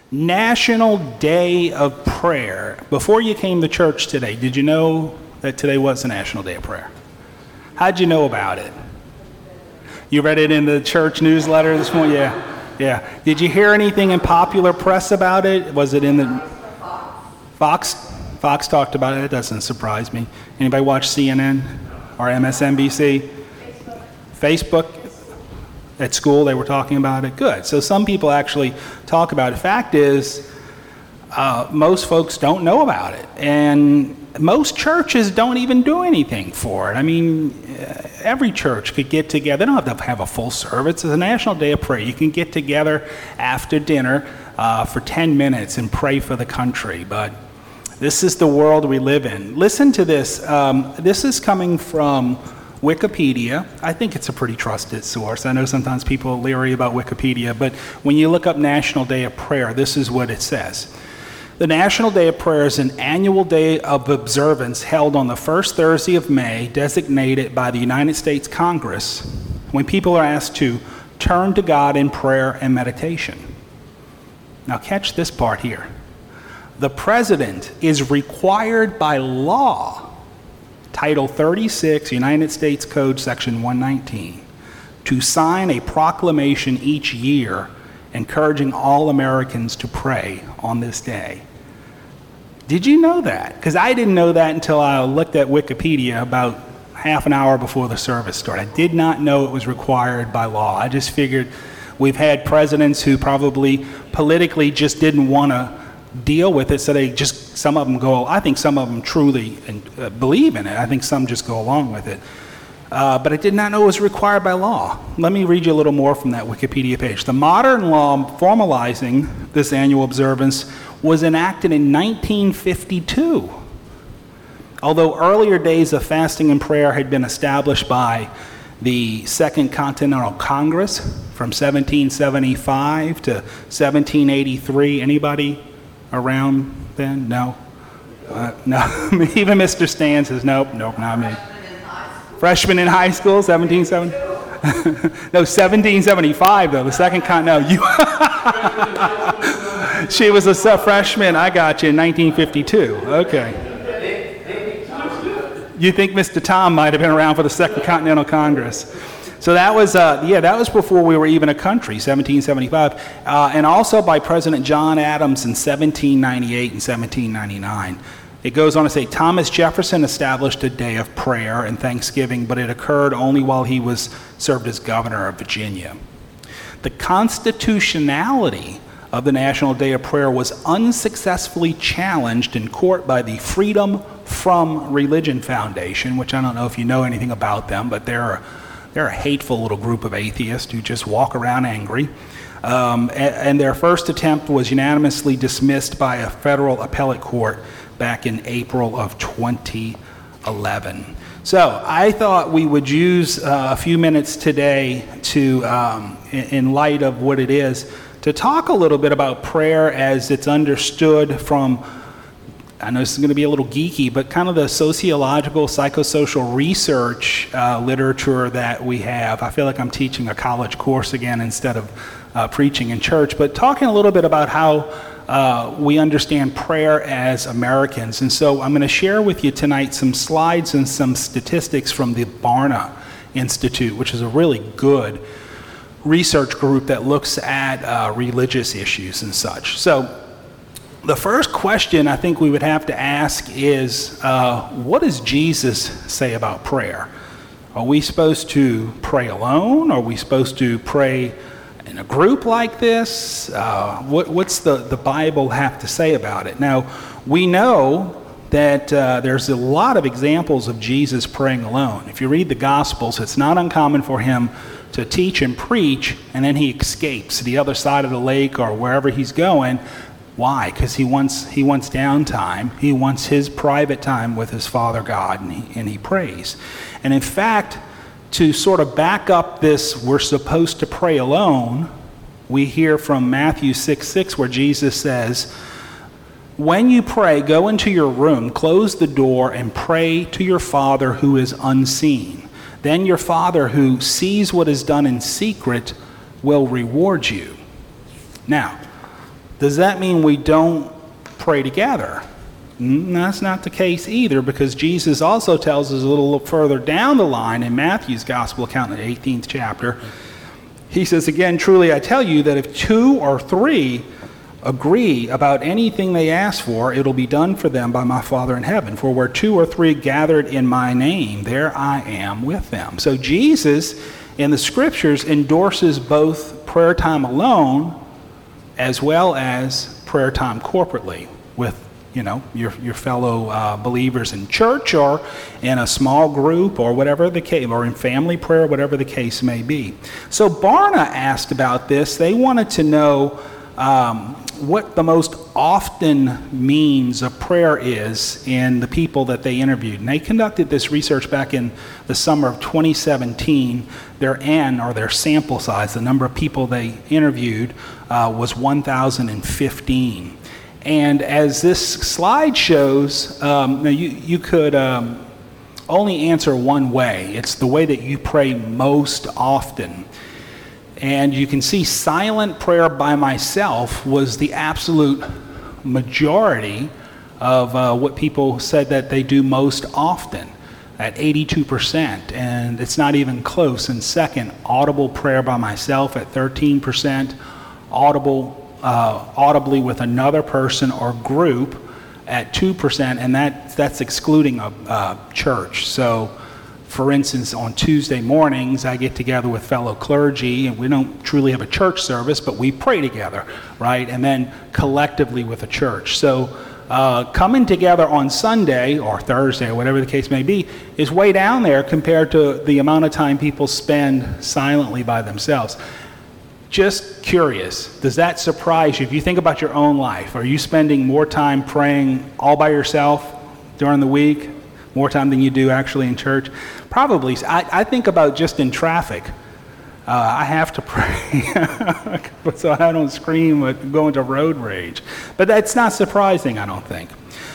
National Day of Prayer. Before you came to church today, did you know that today was the National Day of Prayer? How'd you know about it? You read it in the church newsletter this morning? Yeah. Did you hear anything in popular press about it? Was it in the Fox? Fox talked about it. It doesn't surprise me. Anybody watch CNN or MSNBC? Facebook? At school, they were talking about it. Good. So some people actually talk about it. Fact is, most folks don't know about it. And most churches don't even do anything for it. I mean, every church could get together. They don't have to have a full service. It's a National Day of Prayer. You can get together after dinner for 10 minutes and pray for the country. But this is the world we live in. Listen to this. This is coming from Wikipedia. I think it's a pretty trusted source. I know sometimes people are leery about Wikipedia, but when you look up National Day of Prayer, this is what it says. The National Day of Prayer is an annual day of observance held on the first Thursday of May, designated by the United States Congress, when people are asked to turn to God in prayer and meditation. Now catch this part here. The President is required by law, Title 36, United States Code, Section 119, to sign a proclamation each year encouraging all Americans to pray on this day. Did you know that? Because I didn't know that until I looked at Wikipedia about half an hour before the service started. I did not know it was required by law. I just figured we've had presidents who probably politically just didn't want to deal with it, so they just, some of them go, I think some of them truly believe in it. I think some just go along with it. But I did not know it was required by law. Let me read you a little more from that Wikipedia page. The modern law formalizing this annual observance was enacted in 1952. Although earlier days of fasting and prayer had been established by the Second Continental Congress from 1775 to 1783. Anybody around then? No? No. Even Mr. Stan says, nope, not me. Freshman in high school, 1770? No, 1775 though, the Second Continental. She was a freshman, I got you, in 1952. Okay. You think Mr. Tom might have been around for the Second Continental Congress. So that was, that was before we were even a country, 1775. And also by President John Adams in 1798 and 1799. It goes on to say, Thomas Jefferson established a day of prayer and thanksgiving, but it occurred only while he was served as governor of Virginia. The constitutionality of the National Day of Prayer was unsuccessfully challenged in court by the Freedom From Religion Foundation, which I don't know if you know anything about them, but they're a hateful little group of atheists who just walk around angry. And their first attempt was unanimously dismissed by a federal appellate court back in April of 2011. So I thought we would use a few minutes today to, in light of what it is, to talk a little bit about prayer as it's understood from, I know this is going to be a little geeky, but kind of the sociological, psychosocial research literature that we have. I feel like I'm teaching a college course again instead of preaching in church, but talking a little bit about how we understand prayer as Americans. And so I'm going to share with you tonight some slides and some statistics from the Barna Institute, which is a really good research group that looks at religious issues and such. So the first question I think we would have to ask is, what does Jesus say about prayer? Are we supposed to pray alone? Are we supposed to pray in a group like this? What's the Bible have to say about it? Now, we know that there's a lot of examples of Jesus praying alone. If you read the Gospels, it's not uncommon for him to teach and preach, and then he escapes to the other side of the lake or wherever he's going. Why? Because he wants downtime. He wants his private time with his Father God, and he prays. And in fact, to sort of back up this, we're supposed to pray alone, we hear from Matthew 6:6 where Jesus says, when you pray, go into your room, close the door, and pray to your Father who is unseen. Then your Father who sees what is done in secret will reward you. Now, Does that mean we don't pray together? That's not the case either, because Jesus also tells us a little further down the line in Matthew's gospel account in the 18th chapter. He says, again, truly I tell you that if 2 or 3 agree about anything they ask for, it'll be done for them by my Father in heaven. For where 2 or 3 gathered in my name, there I am with them. So Jesus in the scriptures endorses both prayer time alone as well as prayer time corporately with your fellow believers in church or in a small group or whatever the case, or in family prayer, whatever the case may be. So Barna asked about this. They wanted to know what the most often means of prayer is in the people that they interviewed. And they conducted this research back in the summer of 2017. Their N, or their sample size, the number of people they interviewed, was 1,015. And as this slide shows, you could only answer one way. It's the way that you pray most often. And you can see silent prayer by myself was the absolute majority of what people said that they do most often, at 82%. And it's not even close. In second, audible prayer by myself at 13%, audibly with another person or group at 2%, and that's excluding a church. So, for instance, on Tuesday mornings, I get together with fellow clergy, and we don't truly have a church service, but we pray together, right? And then collectively with a church. So, coming together on Sunday or Thursday or whatever the case may be is way down there compared to the amount of time people spend silently by themselves. Just curious, does that surprise you? If you think about your own life, are you spending more time praying all by yourself during the week, more time than you do actually in church? Probably. I think about just in traffic. I have to pray so I don't scream or go into road rage. But that's not surprising, I don't think.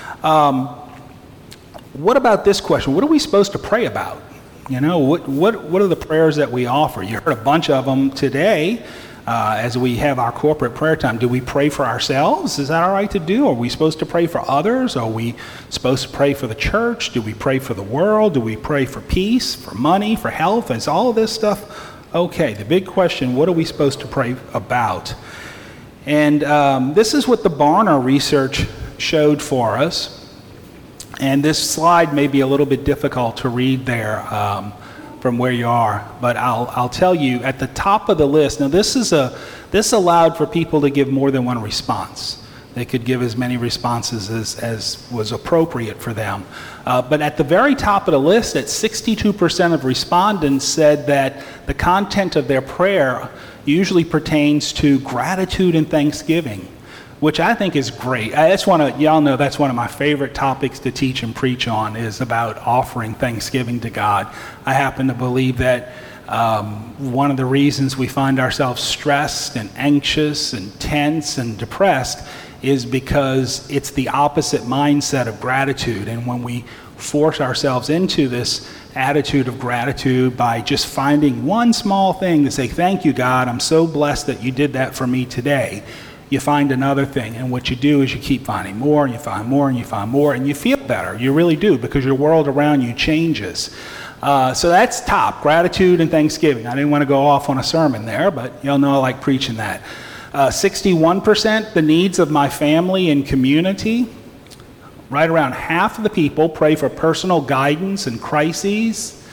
What about this question? What are we supposed to pray about? What are the prayers that we offer? You heard a bunch of them today as we have our corporate prayer time. Do we pray for ourselves? Is that all right to do? Are we supposed to pray for others? Are we supposed to pray for the church? Do we pray for the world? Do we pray for peace, for money, for health? Is all of this stuff okay? The big question, what are we supposed to pray about? And this is what the Barna research showed for us. And this slide may be a little bit difficult to read there from where you are, but I'll tell you at the top of the list. Now this allowed for people to give more than one response. They could give as many responses as was appropriate for them. But at the very top of the list, at 62% of respondents said that the content of their prayer usually pertains to gratitude and thanksgiving, which I think is great. Y'all know that's one of my favorite topics to teach and preach on, is about offering thanksgiving to God. I happen to believe that one of the reasons we find ourselves stressed and anxious and tense and depressed is because it's the opposite mindset of gratitude. And when we force ourselves into this attitude of gratitude by just finding one small thing to say, thank you, God, I'm so blessed that you did that for me today, you find another thing, and what you do is you keep finding more, and you find more, and you find more, and you feel better. You really do, because your world around you changes. So that's top, gratitude and thanksgiving. I didn't want to go off on a sermon there, but y'all know I like preaching that. 61%, the needs of my family and community. Right around half of the people pray for personal guidance and crises.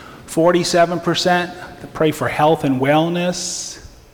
47% pray for health and wellness.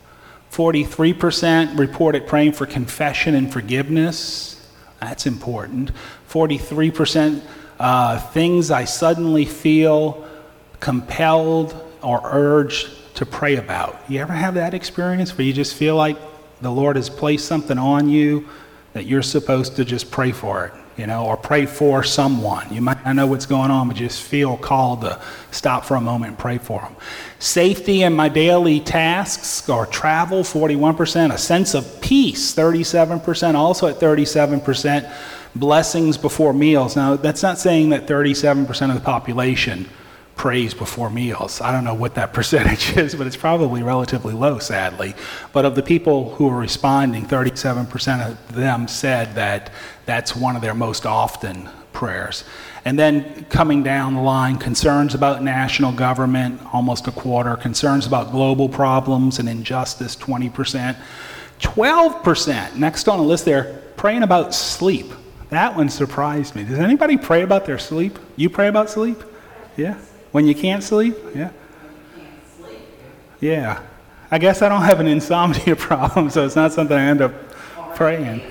43% reported praying for confession and forgiveness. That's important. 43% things I suddenly feel compelled or urged to pray about. You ever have that experience where you just feel like the Lord has placed something on you that you're supposed to just pray for it, or pray for someone? You might not know what's going on, but you just feel called to stop for a moment and pray for them. Safety in my daily tasks or travel, 41%. A sense of peace, 37%. Also at 37%, blessings before meals. Now, that's not saying that 37% of the population prays before meals. I don't know what that percentage is, but it's probably relatively low, sadly. But of the people who were responding, 37% of them said that that's one of their most often prayers. And then coming down the line, concerns about national government, almost a quarter. Concerns about global problems and injustice, 20%. 12%, next on the list there, praying about sleep. That one surprised me. Does anybody pray about their sleep? You pray about sleep? Yeah? When you can't sleep? Yeah? Yeah. I guess I don't have an insomnia problem, so it's not something I end up praying.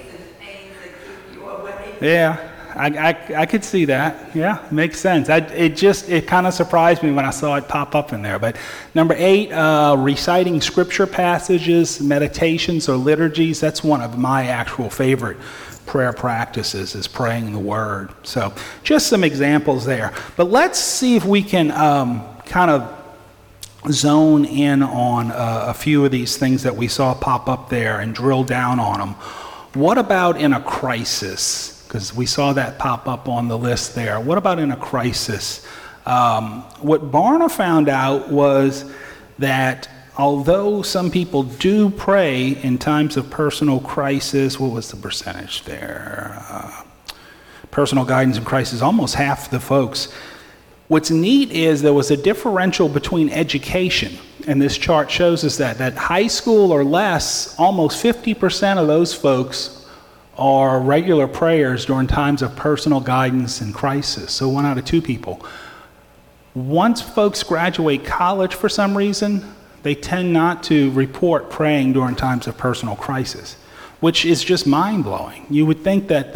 Yeah. I could see that. Yeah, makes sense. It kind of surprised me when I saw it pop up in there. But number 8, reciting scripture passages, meditations, or liturgies. That's one of my actual favorite prayer practices, is praying the word. So just some examples there. But let's see if we can kind of zone in on a few of these things that we saw pop up there and drill down on them. What about in a crisis? Because we saw that pop up on the list there. What about in a crisis? What Barna found out was that although some people do pray in times of personal crisis, what was the percentage there? Personal guidance in crisis, almost half the folks. What's neat is there was a differential between education, and this chart shows us that high school or less, almost 50% of those folks are regular prayers during times of personal guidance and crisis. So 1 out of 2 people. Once folks graduate college for some reason, they tend not to report praying during times of personal crisis, which is just mind-blowing. You would think that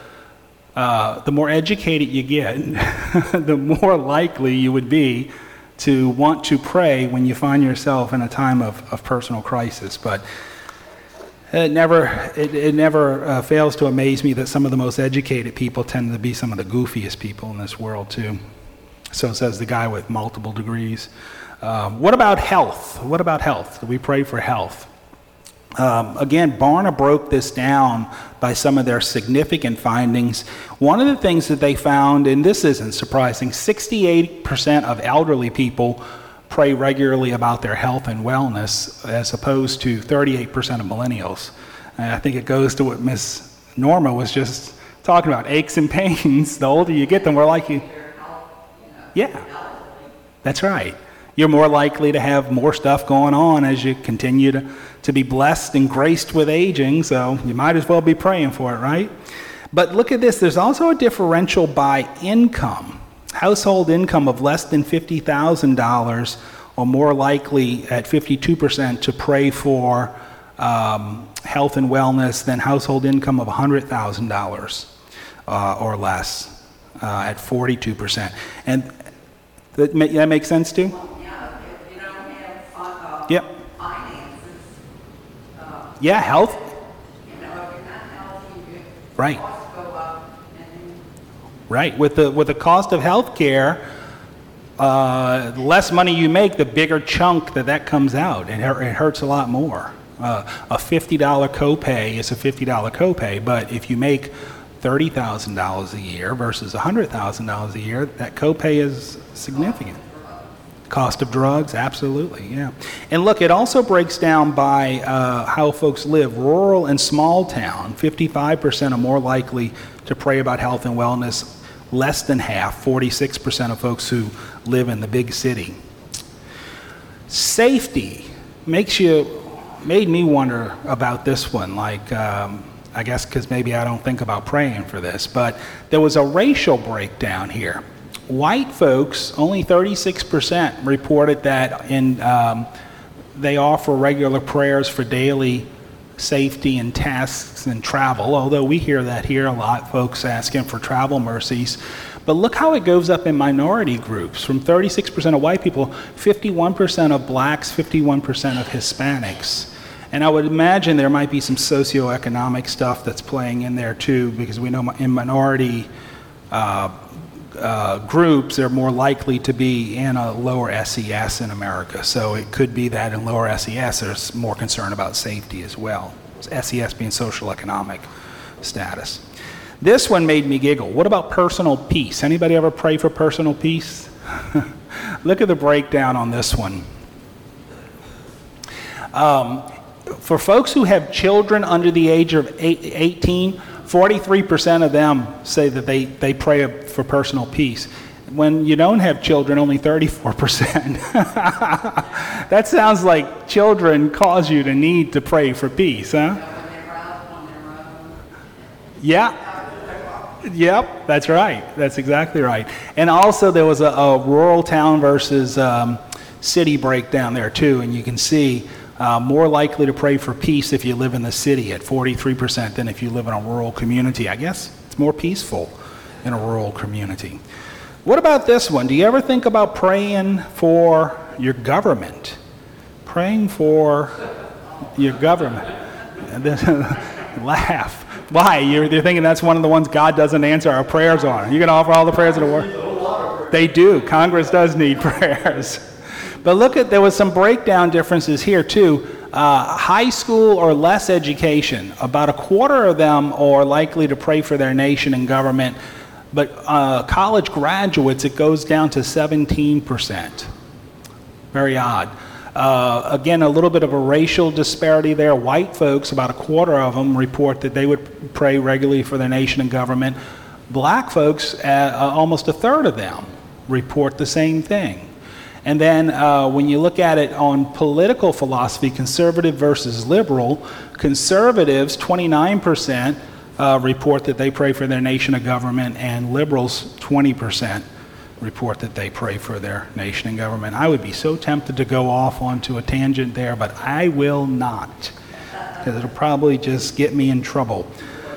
the more educated you get, the more likely you would be to want to pray when you find yourself in a time of personal crisis. But it never fails to amaze me that some of the most educated people tend to be some of the goofiest people in this world too. So says the guy with multiple degrees. What about health? What about health? Do we pray for health? Again, Barna broke this down by some of their significant findings. One of the things that they found, and this isn't surprising, 68% of elderly people pray regularly about their health and wellness, as opposed to 38% of millennials. And I think it goes to what Miss Norma was just talking about, aches and pains. The older you get, the more likely. Yeah, that's right. You're more likely to have more stuff going on as you continue to be blessed and graced with aging, so you might as well be praying for it, right? But look at this. There's also a differential by income. Household income of less than $50,000 are more likely at 52% to pray for health and wellness than household income of $100,000 or less at 42%. And that makes sense too? Yeah, if you don't have Yep. finances. Yeah, health. If you're not healthy, your Right. costs go up. And Right. With the cost of health care, the less money you make, the bigger chunk that comes out. It hurts a lot more. A $50 copay is a $50 copay, but if you make $30,000 a year versus $100,000 a year, that copay is significant. Cost of drugs, absolutely, yeah. And look, it also breaks down by how folks live. Rural and small town, 55% are more likely to pray about health and wellness. Less than half, 46% of folks who live in the big city. Safety made me wonder about this one. Like, I guess because maybe I don't think about praying for this, but there was a racial breakdown here. White folks, only 36% reported that they offer regular prayers for daily safety and tasks and travel, although we hear that here a lot, folks asking for travel mercies. But look how it goes up in minority groups. From 36% of white people, 51% of blacks, 51% of Hispanics. And I would imagine there might be some socioeconomic stuff that's playing in there too, because we know in minority groups, they're more likely to be in a lower SES in America. So it could be that in lower SES, there's more concern about safety as well. SES being social economic status. This one made me giggle. What about personal peace? Anybody ever pray for personal peace? Look at the breakdown on this one. For folks who have children under the age of 18, 43% of them say that they pray for personal peace. When you don't have children, only 34%. That sounds like children cause you to need to pray for peace, huh? When they're out on their own. Yeah. Yep, that's right. That's exactly right. And also there was a rural town versus city breakdown there too, and you can see more likely to pray for peace if you live in the city at 43% than if you live in a rural community. I guess it's more peaceful in a rural community. What about this one? Do you ever think about praying for your government? Praying for your government. Laugh. Why? You're thinking that's one of the ones God doesn't answer our prayers on. You're going to offer all the prayers of the world? They do. Congress does need prayers. But look there was some breakdown differences here too. High school or less education, about a quarter of them are likely to pray for their nation and government. But college graduates, it goes down to 17%. Very odd. Again, a little bit of a racial disparity there. White folks, about a quarter of them, report that they would pray regularly for their nation and government. Black folks, almost a third of them, report the same thing. And then when you look at it on political philosophy, conservative versus liberal, conservatives, 29%, report that they pray for their nation and government, and liberals, 20%. Report that they pray for their nation and government. I would be so tempted to go off onto a tangent there, but I will not, because it'll probably just get me in trouble.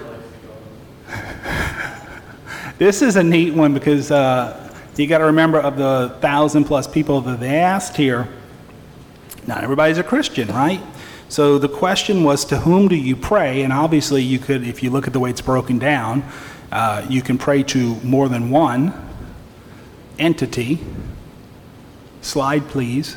This is a neat one because you got to remember, of the 1,000+ people that they asked here, not everybody's a Christian, right? So the question was, to whom do you pray? And obviously you could, if you look at the way it's broken down, you can pray to more than one entity. Slide, please.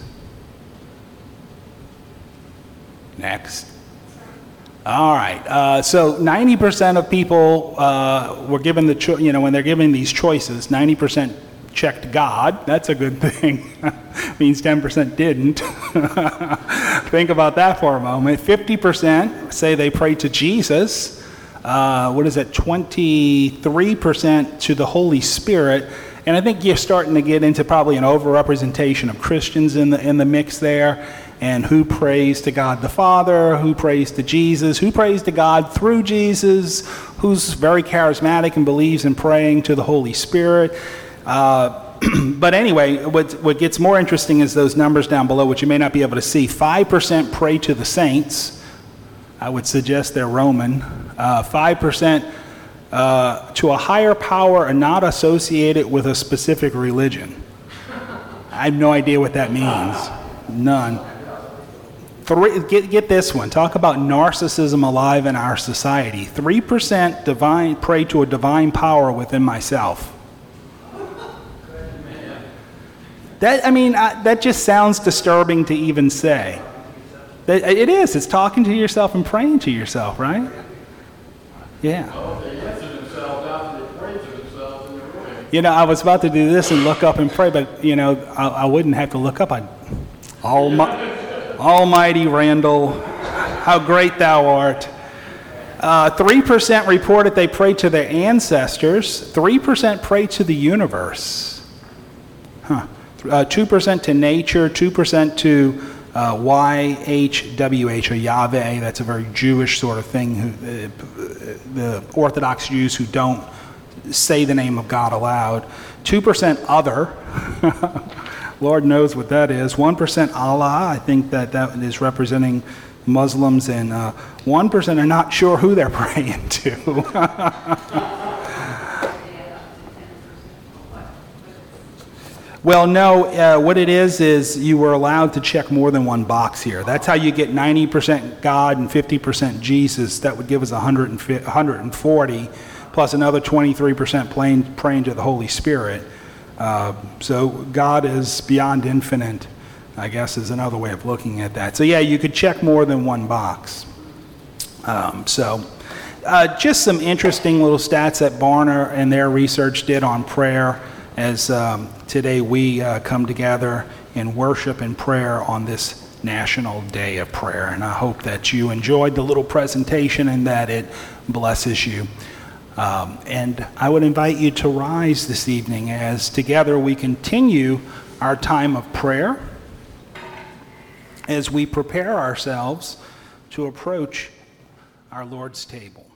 Next. All right. So 90% of people were given the when they're given these choices, 90% checked God. That's a good thing. Means 10% didn't. Think about that for a moment. 50% say they pray to Jesus. What is it? 23% to the Holy Spirit. And I think you're starting to get into probably an overrepresentation of Christians in the mix there, and who prays to God the Father, who prays to Jesus, who prays to God through Jesus, who's very charismatic and believes in praying to the Holy Spirit. But anyway, what gets more interesting is those numbers down below, which you may not be able to see. 5% pray to the saints. I would suggest they're Roman. 5% to a higher power and not associated with a specific religion. I have no idea what that means. None. Get this one. Talk about narcissism alive in our society. 3% pray to a divine power within myself. That just sounds disturbing to even say. It is. It's talking to yourself and praying to yourself, right? Yeah. I was about to do this and look up and pray, but, I wouldn't have to look up. Almighty Randall, how great thou art. 3% reported they prayed to their ancestors. 3% pray to the universe. 2% to nature, 2% to YHWH, or Yahweh. That's a very Jewish sort of thing. The Orthodox Jews who don't say the name of God aloud. 2% other. Lord knows what that is. 1% Allah. I think that is representing Muslims, and 1% are not sure who they're praying to. Well, no, what it is you were allowed to check more than one box here. That's how you get 90% God and 50% Jesus. That would give us 140, plus another 23% praying to the Holy Spirit. So God is beyond infinite, I guess, is another way of looking at that. So yeah, you could check more than one box. Just some interesting little stats that Barna and their research did on prayer. as today we come together in worship and prayer on this National Day of Prayer. And I hope that you enjoyed the little presentation and that it blesses you. And I would invite you to rise this evening as together we continue our time of prayer as we prepare ourselves to approach our Lord's table.